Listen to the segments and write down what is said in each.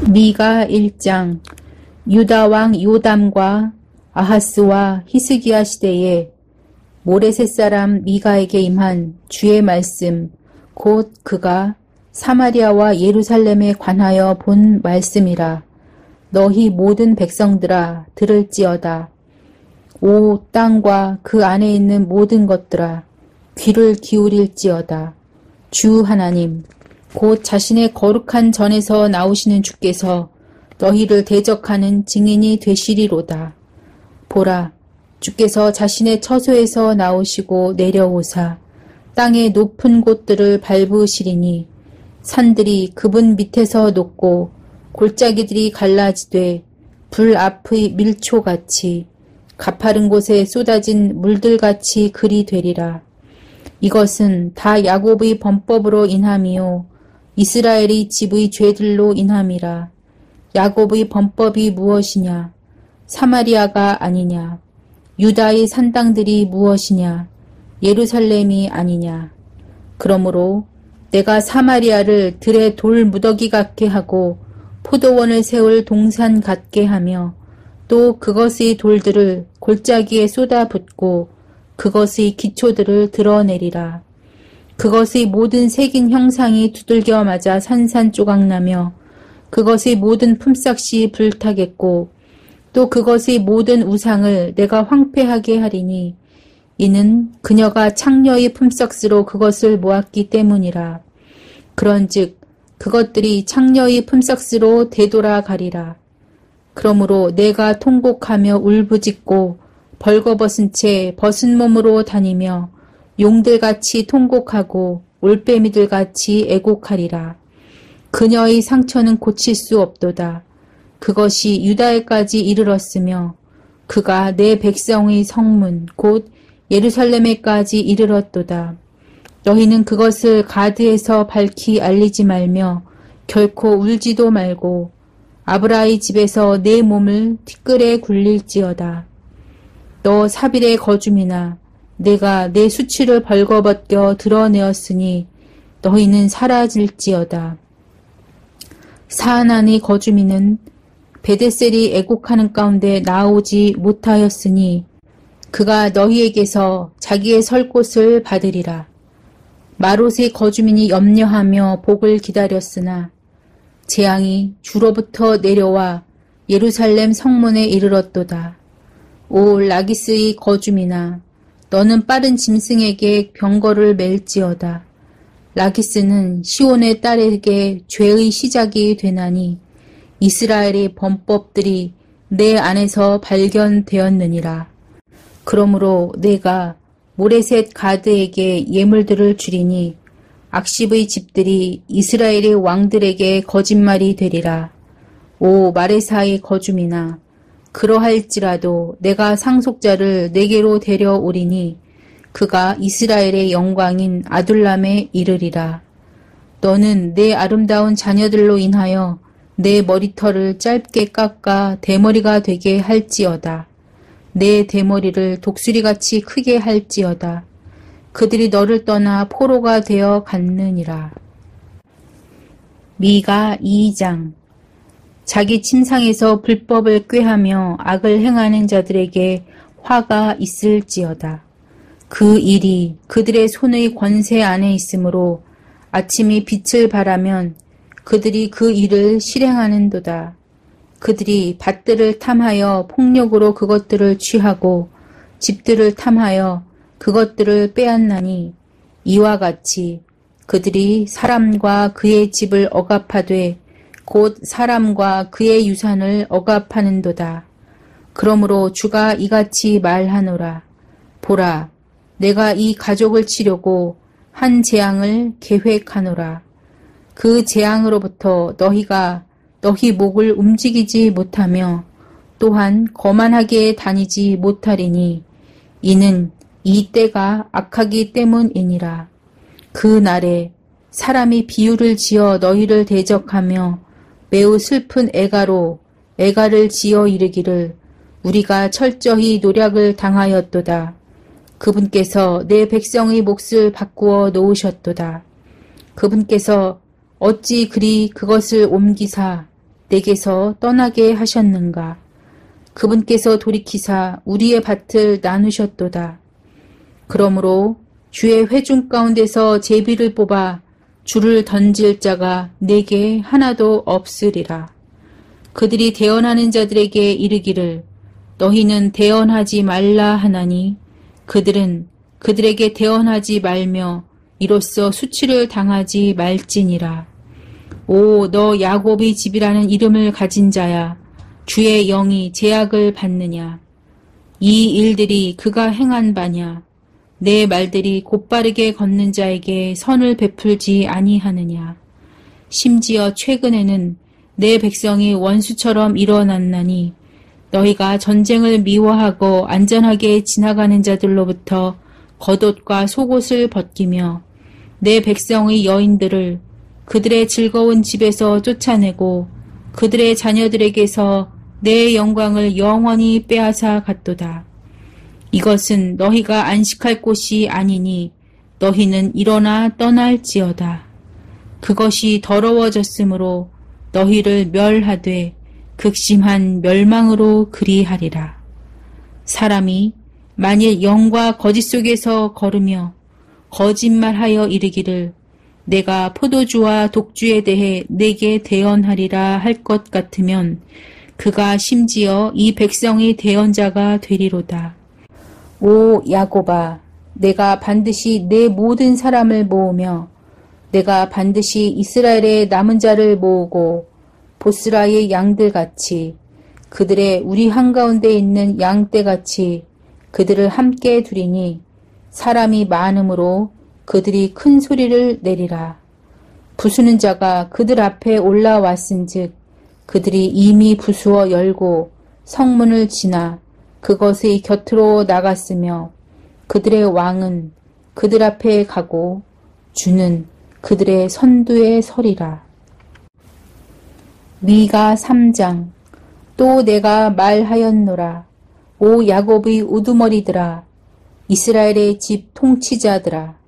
미가 1장. 유다 왕 요담과 아하스와 히스기야 시대에 모레셋 사람 미가에게 임한 주의 말씀, 곧 그가 사마리아와 예루살렘에 관하여 본 말씀이라. 너희 모든 백성들아 들을지어다. 오 땅과 그 안에 있는 모든 것들아 귀를 기울일지어다. 주 하나님, 곧 자신의 거룩한 전에서 나오시는 주께서 너희를 대적하는 증인이 되시리로다. 보라, 주께서 자신의 처소에서 나오시고 내려오사 땅의 높은 곳들을 밟으시리니 산들이 그분 밑에서 녹고 골짜기들이 갈라지되 불 앞의 밀초같이 가파른 곳에 쏟아진 물들같이 그리 되리라. 이것은 다 야곱의 범법으로 인함이요 이스라엘의 집의 죄들로 인함이라. 야곱의 범법이 무엇이냐? 사마리아가 아니냐? 유다의 산당들이 무엇이냐? 예루살렘이 아니냐? 그러므로 내가 사마리아를 들의 돌 무더기 같게 하고 포도원을 세울 동산 같게 하며 또 그것의 돌들을 골짜기에 쏟아붓고 그것의 기초들을 드러내리라. 그것의 모든 새긴 형상이 두들겨 맞아 산산조각나며 그것의 모든 품삯이 불타겠고 또 그것의 모든 우상을 내가 황폐하게 하리니 이는 그녀가 창녀의 품삯으로 그것을 모았기 때문이라. 그런즉 그것들이 창녀의 품삯으로 되돌아가리라. 그러므로 내가 통곡하며 울부짖고 벌거벗은 채 벗은 몸으로 다니며 용들같이 통곡하고 올빼미들같이 애곡하리라. 그녀의 상처는 고칠 수 없도다. 그것이 유다에까지 이르렀으며 그가 내 백성의 성문 곧 예루살렘에까지 이르렀도다. 너희는 그것을 가드에서 밝히 알리지 말며 결코 울지도 말고 아브라의 집에서 내 몸을 티끌에 굴릴지어다. 너 사빌의 거줌이나 내가 내 수치를 벌거벗겨 드러내었으니 너희는 사라질지어다. 사안안의 거주민은 베데셀이 애곡하는 가운데 나오지 못하였으니 그가 너희에게서 자기의 설 곳을 받으리라. 마롯의 거주민이 염려하며 복을 기다렸으나 재앙이 주로부터 내려와 예루살렘 성문에 이르렀도다. 오 라기스의 거주민아, 너는 빠른 짐승에게 병거를 맬지어다. 라기스는 시온의 딸에게 죄의 시작이 되나니 이스라엘의 범법들이 내 안에서 발견되었느니라. 그러므로 내가 모레셋 가드에게 예물들을 주리니 악십의 집들이 이스라엘의 왕들에게 거짓말이 되리라. 오 마레사의 거주민아, 그러할지라도 내가 상속자를 내게로 데려오리니 그가 이스라엘의 영광인 아둘람에 이르리라. 너는 내 아름다운 자녀들로 인하여 내 머리털을 짧게 깎아 대머리가 되게 할지어다. 내 대머리를 독수리같이 크게 할지어다. 그들이 너를 떠나 포로가 되어 갔느니라. 미가 2장. 자기 침상에서 불법을 꾀하며 악을 행하는 자들에게 화가 있을지어다. 그 일이 그들의 손의 권세 안에 있으므로 아침이 빛을 발하면 그들이 그 일을 실행하는도다. 그들이 밭들을 탐하여 폭력으로 그것들을 취하고 집들을 탐하여 그것들을 빼앗나니 이와 같이 그들이 사람과 그의 집을 억압하되 곧 사람과 그의 유산을 억압하는도다. 그러므로 주가 이같이 말하노라. 보라, 내가 이 가족을 치려고 한 재앙을 계획하노라. 그 재앙으로부터 너희가 너희 목을 움직이지 못하며 또한 거만하게 다니지 못하리니 이는 이 때가 악하기 때문이니라. 그 날에 사람이 비유를 지어 너희를 대적하며 매우 슬픈 애가로 애가를 지어 이르기를 우리가 철저히 노략을 당하였도다. 그분께서 내 백성의 몫을 바꾸어 놓으셨도다. 그분께서 어찌 그리 그것을 옮기사 내게서 떠나게 하셨는가? 그분께서 돌이키사 우리의 밭을 나누셨도다. 그러므로 주의 회중 가운데서 제비를 뽑아 줄을 던질 자가 내게 하나도 없으리라. 그들이 대언하는 자들에게 이르기를 너희는 대언하지 말라 하나니 그들은 그들에게 대언하지 말며 이로써 수치를 당하지 말지니라. 오, 너 야곱의 집이라는 이름을 가진 자야. 주의 영이 제약을 받느냐. 이 일들이 그가 행한 바냐. 내 말들이 곧바르게 걷는 자에게 선을 베풀지 아니하느냐. 심지어 최근에는 내 백성이 원수처럼 일어났나니 너희가 전쟁을 미워하고 안전하게 지나가는 자들로부터 겉옷과 속옷을 벗기며 내 백성의 여인들을 그들의 즐거운 집에서 쫓아내고 그들의 자녀들에게서 내 영광을 영원히 빼앗아 갔도다. 이것은 너희가 안식할 곳이 아니니 너희는 일어나 떠날지어다. 그것이 더러워졌으므로 너희를 멸하되 극심한 멸망으로 그리하리라. 사람이 만일 영과 거짓 속에서 걸으며 거짓말하여 이르기를 내가 포도주와 독주에 대해 내게 대언하리라 할 것 같으면 그가 심지어 이 백성의 대언자가 되리로다. 오 야곱아, 내가 반드시 내 모든 사람을 모으며 내가 반드시 이스라엘의 남은 자를 모으고 보스라의 양들같이 그들의 우리 한가운데 있는 양떼같이 그들을 함께 두리니 사람이 많음으로 그들이 큰 소리를 내리라. 부수는 자가 그들 앞에 올라왔은즉 그들이 이미 부수어 열고 성문을 지나 그것의 곁으로 나갔으며 그들의 왕은 그들 앞에 가고 주는 그들의 선두에 서리라. 미가 3장. 또 내가 말하였노라. 오 야곱의 우두머리들아, 이스라엘의 집 통치자들아,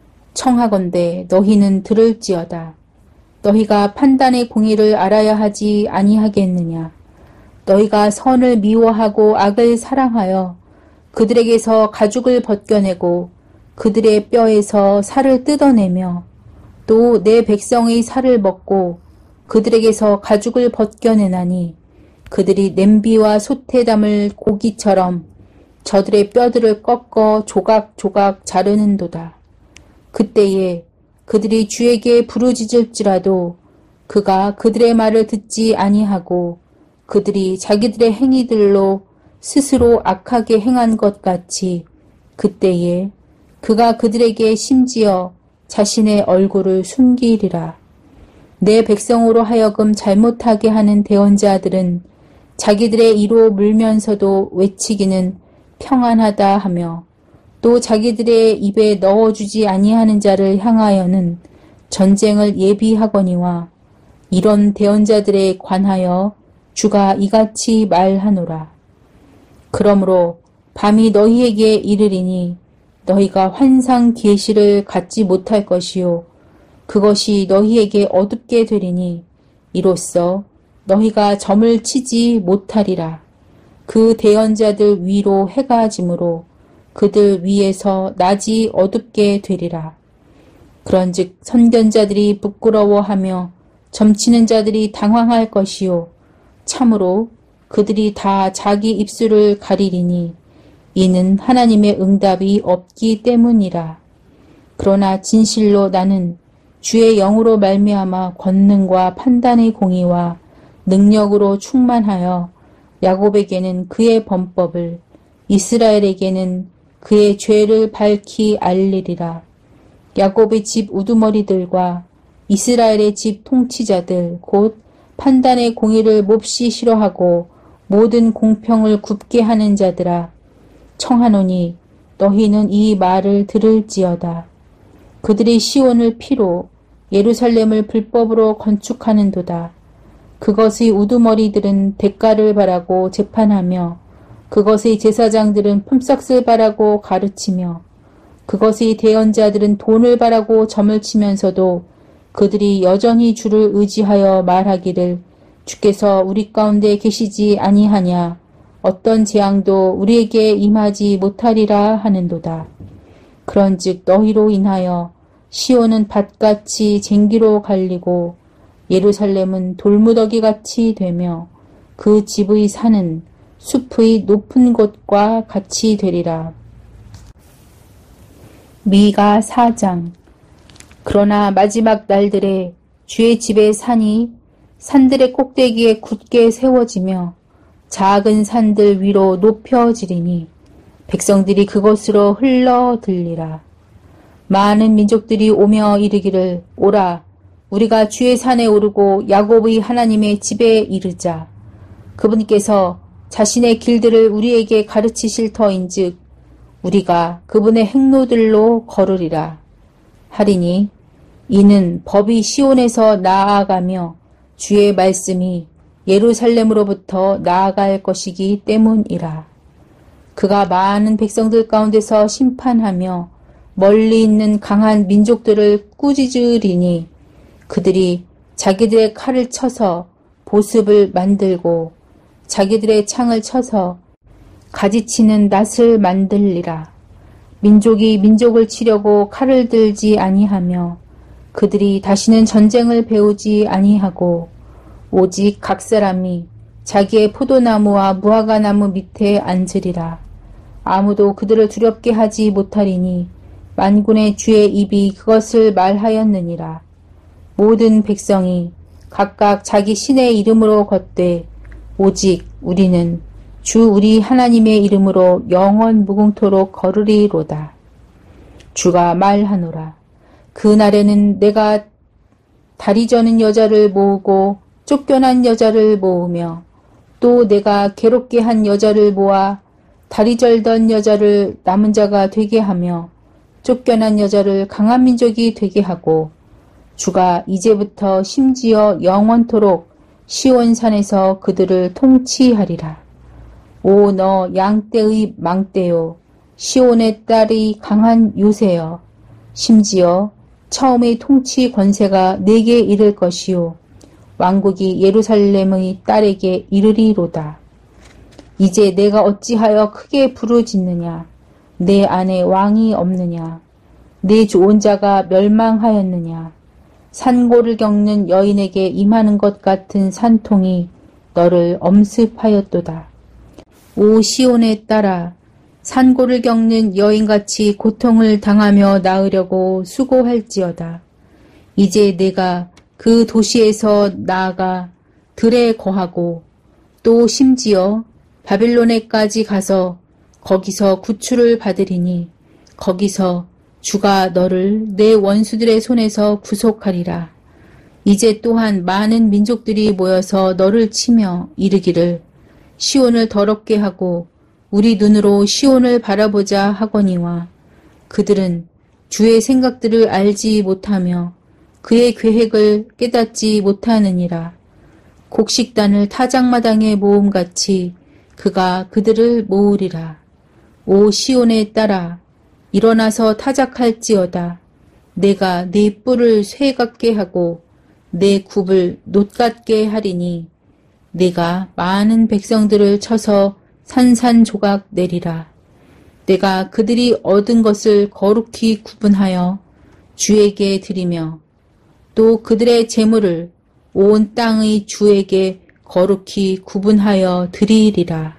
청하건대 너희는 들을지어다. 너희가 판단의 공의를 알아야 하지 아니하겠느냐. 너희가 선을 미워하고 악을 사랑하여 그들에게서 가죽을 벗겨내고 그들의 뼈에서 살을 뜯어내며 또 내 백성의 살을 먹고 그들에게서 가죽을 벗겨내나니 그들이 냄비와 솥에 담을 고기처럼 저들의 뼈들을 꺾어 조각조각 자르는도다. 그때에 그들이 주에게 부르짖을지라도 그가 그들의 말을 듣지 아니하고 그들이 자기들의 행위들로 스스로 악하게 행한 것 같이 그때에 그가 그들에게 심지어 자신의 얼굴을 숨기리라. 내 백성으로 하여금 잘못하게 하는 대언자들은 자기들의 이로 물면서도 외치기는 평안하다 하며 또 자기들의 입에 넣어주지 아니하는 자를 향하여는 전쟁을 예비하거니와 이런 대언자들에 관하여 주가 이같이 말하노라. 그러므로 밤이 너희에게 이르리니 너희가 환상 계시를 갖지 못할 것이요 그것이 너희에게 어둡게 되리니 이로써 너희가 점을 치지 못하리라. 그 대언자들 위로 해가 지므로 그들 위에서 낮이 어둡게 되리라. 그런즉 선견자들이 부끄러워하며 점치는 자들이 당황할 것이요 참으로 그들이 다 자기 입술을 가리리니 이는 하나님의 응답이 없기 때문이라. 그러나 진실로 나는 주의 영으로 말미암아 권능과 판단의 공의와 능력으로 충만하여 야곱에게는 그의 범법을 이스라엘에게는 그의 죄를 밝히 알리리라. 야곱의 집 우두머리들과 이스라엘의 집 통치자들 곧 판단의 공의를 몹시 싫어하고 모든 공평을 굽게 하는 자들아, 청하노니 너희는 이 말을 들을지어다. 그들이 시온을 피로 예루살렘을 불법으로 건축하는도다. 그것의 우두머리들은 대가를 바라고 재판하며 그것의 제사장들은 품삯을 바라고 가르치며 그것의 대언자들은 돈을 바라고 점을 치면서도 그들이 여전히 주를 의지하여 말하기를 주께서 우리 가운데 계시지 아니하냐. 어떤 재앙도 우리에게 임하지 못하리라 하는도다. 그런즉 너희로 인하여 시온은 밭같이 쟁기로 갈리고 예루살렘은 돌무더기같이 되며 그 집의 산은 숲의 높은 곳과 같이 되리라. 미가 4장. 그러나 마지막 날들에 주의 집의 산이 산들의 꼭대기에 굳게 세워지며 작은 산들 위로 높여지리니 백성들이 그곳으로 흘러들리라. 많은 민족들이 오며 이르기를 오라 우리가 주의 산에 오르고 야곱의 하나님의 집에 이르자. 그분께서 자신의 길들을 우리에게 가르치실 터인즉 우리가 그분의 행로들로 걸으리라 하리니 이는 법이 시온에서 나아가며 주의 말씀이 예루살렘으로부터 나아갈 것이기 때문이라. 그가 많은 백성들 가운데서 심판하며 멀리 있는 강한 민족들을 꾸짖으리니 그들이 자기들의 칼을 쳐서 보습을 만들고 자기들의 창을 쳐서 가지치는 낫을 만들리라. 민족이 민족을 치려고 칼을 들지 아니하며 그들이 다시는 전쟁을 배우지 아니하고 오직 각 사람이 자기의 포도나무와 무화과나무 밑에 앉으리라. 아무도 그들을 두렵게 하지 못하리니 만군의 주의 입이 그것을 말하였느니라. 모든 백성이 각각 자기 신의 이름으로 걷되 오직 우리는 주 우리 하나님의 이름으로 영원 무궁토록 걸으리로다. 주가 말하노라. 그날에는 내가 다리 저는 여자를 모으고 쫓겨난 여자를 모으며 또 내가 괴롭게 한 여자를 모아 다리 절던 여자를 남은 자가 되게 하며 쫓겨난 여자를 강한 민족이 되게 하고 주가 이제부터 심지어 영원토록 시온산에서 그들을 통치하리라. 오 너 양떼의 망떼요 시온의 딸이 강한 요새여 심지어 처음의 통치 권세가 내게 이를 것이요 왕국이 예루살렘의 딸에게 이르리로다. 이제 내가 어찌하여 크게 부르짖느냐. 내 안에 왕이 없느냐. 내 좋은 자가 멸망하였느냐. 산고를 겪는 여인에게 임하는 것 같은 산통이 너를 엄습하였도다. 오 시온의 딸아 산고를 겪는 여인같이 고통을 당하며 나으려고 수고할지어다. 이제 내가 그 도시에서 나아가 들에 거하고 또 심지어 바빌론에까지 가서 거기서 구출을 받으리니 거기서 주가 너를 내 원수들의 손에서 구속하리라. 이제 또한 많은 민족들이 모여서 너를 치며 이르기를 시온을 더럽게 하고 우리 눈으로 시온을 바라보자 하거니와 그들은 주의 생각들을 알지 못하며 그의 계획을 깨닫지 못하느니라. 곡식단을 타작마당에 모음같이 그가 그들을 모으리라. 오 시온의 딸아 일어나서 타작할지어다. 내가 네 뿔을 쇠 같게 하고 내 굽을 놋 같게 하리니 내가 많은 백성들을 쳐서 산산조각 내리라. 내가 그들이 얻은 것을 거룩히 구분하여 주에게 드리며 또 그들의 재물을 온 땅의 주에게 거룩히 구분하여 드리리라.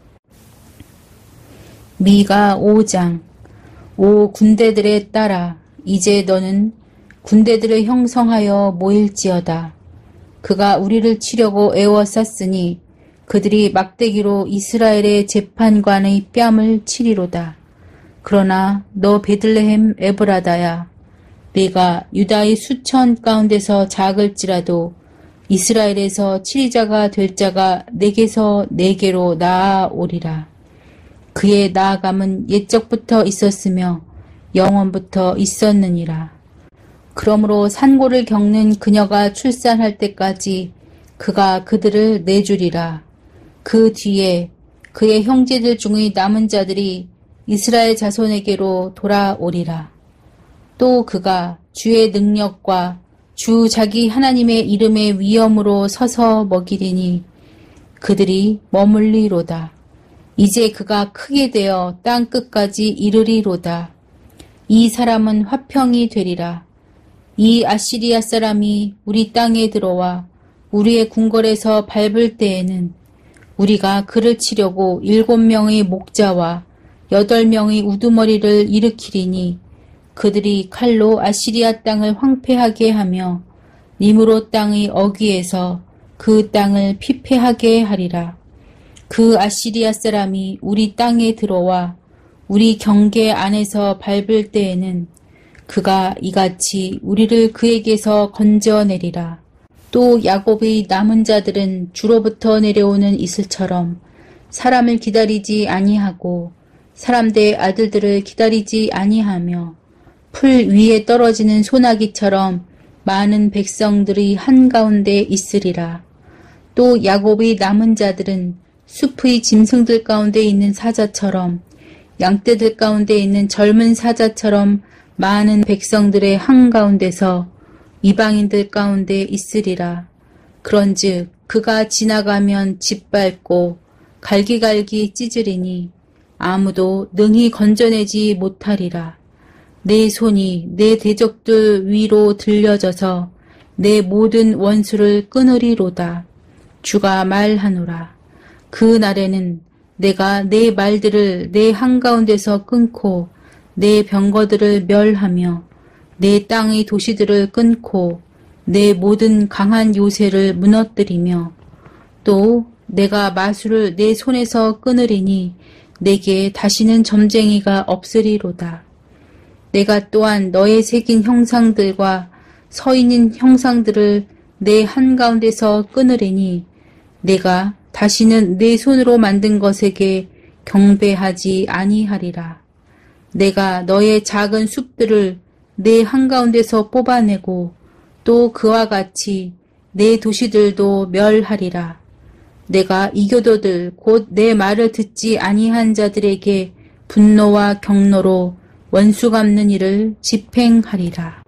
미가 5장. 오 군대들의 딸아 이제 너는 군대들을 형성하여 모일지어다. 그가 우리를 치려고 애워쌌으니 그들이 막대기로 이스라엘의 재판관의 뺨을 치리로다. 그러나 너 베들레헴 에브라다야 내가 유다의 수천 가운데서 작을지라도 이스라엘에서 치리자가 될 자가 내게서 내게로 나아오리라. 그의 나아감은 옛적부터 있었으며 영원부터 있었느니라. 그러므로 산고를 겪는 그녀가 출산할 때까지 그가 그들을 내주리라. 그 뒤에 그의 형제들 중의 남은 자들이 이스라엘 자손에게로 돌아오리라. 또 그가 주의 능력과 주 자기 하나님의 이름의 위엄으로 서서 먹이리니 그들이 머물리로다. 이제 그가 크게 되어 땅 끝까지 이르리로다. 이 사람은 화평이 되리라. 이 아시리아 사람이 우리 땅에 들어와 우리의 궁궐에서 밟을 때에는 우리가 그를 치려고 7명의 목자와 8명의 우두머리를 일으키리니 그들이 칼로 아시리아 땅을 황폐하게 하며 니므롯 땅의 어귀에서 그 땅을 피폐하게 하리라. 그 아시리아 사람이 우리 땅에 들어와 우리 경계 안에서 밟을 때에는 그가 이같이 우리를 그에게서 건져내리라. 또 야곱의 남은 자들은 주로부터 내려오는 이슬처럼 사람을 기다리지 아니하고 사람들의 아들들을 기다리지 아니하며 풀 위에 떨어지는 소나기처럼 많은 백성들이 한가운데 있으리라. 또 야곱의 남은 자들은 숲의 짐승들 가운데 있는 사자처럼 양떼들 가운데 있는 젊은 사자처럼 많은 백성들의 한가운데서 이방인들 가운데 있으리라. 그런즉 그가 지나가면 짓밟고 갈기갈기 찢으리니 아무도 능히 건져내지 못하리라. 내 손이 내 대적들 위로 들려져서 내 모든 원수를 끊으리로다. 주가 말하노라. 그 날에는 내가 내 말들을 내 한가운데서 끊고 내 병거들을 멸하며 내 땅의 도시들을 끊고 내 모든 강한 요새를 무너뜨리며 또 내가 마술을 내 손에서 끊으리니 내게 다시는 점쟁이가 없으리로다. 내가 또한 너의 새긴 형상들과 서 있는 형상들을 내 한가운데서 끊으리니 내가 다시는 내 손으로 만든 것에게 경배하지 아니하리라. 내가 너의 작은 숲들을 내 한가운데서 뽑아내고 또 그와 같이 내 도시들도 멸하리라. 내가 이교도들 곧 내 말을 듣지 아니한 자들에게 분노와 경노로 원수 갚는 일을 집행하리라.